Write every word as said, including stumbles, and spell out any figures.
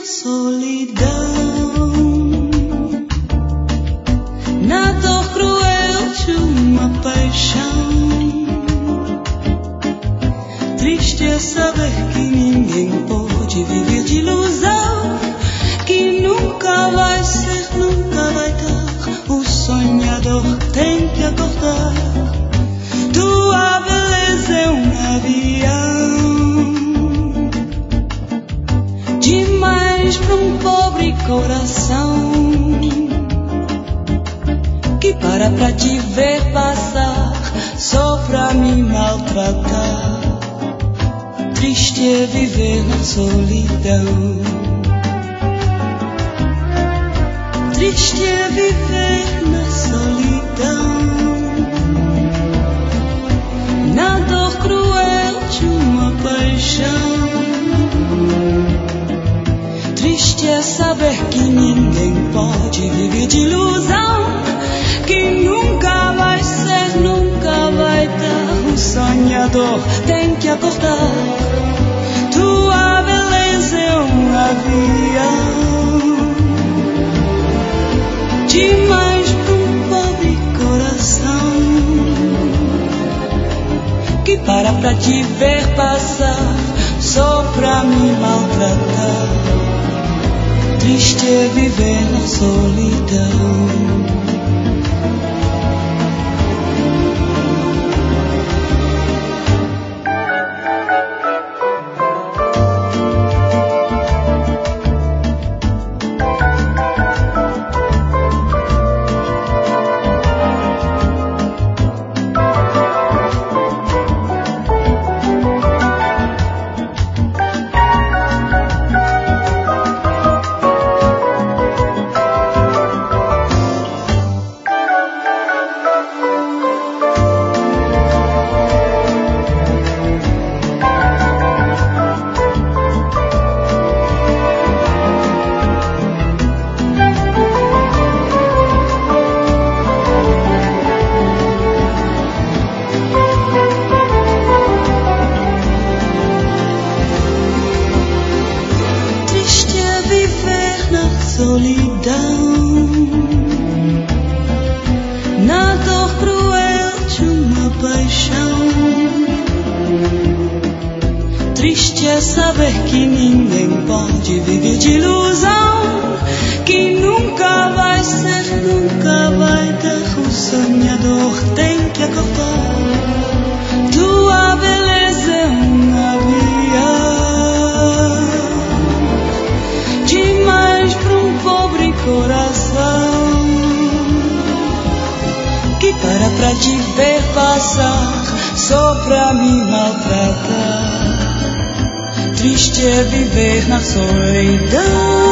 na solidão, na dor cruel de uma paixão. Triste é saber que ninguém pode viver de ilusão, que nunca vai ser, nunca vai dar. O sonhador tem que acordar. Tua beleza é um avião, demais para um pobre coração, que para pra te ver passar, só pra me maltratar. Triste é viver na solidão, triste é viver na solidão, na dor cruel de uma paixão. Triste é saber que ninguém pode viver de ilusão, que nunca vai ser, nunca vai dar. O sonhador tem que acordar. Tua beleza é um avião, demais para um pobre coração, que para pra te ver passar, só pra me maltratar. Triste é viver na solidão. Triste é saber que ninguém pode viver de ilusão, que nunca vai ser, nunca vai dar. O sonhador tem que acordar. Tua beleza é um avião, demais para um pobre coração, que para pra te ver passar, só pra me maltratar. Triste é viver na solidão.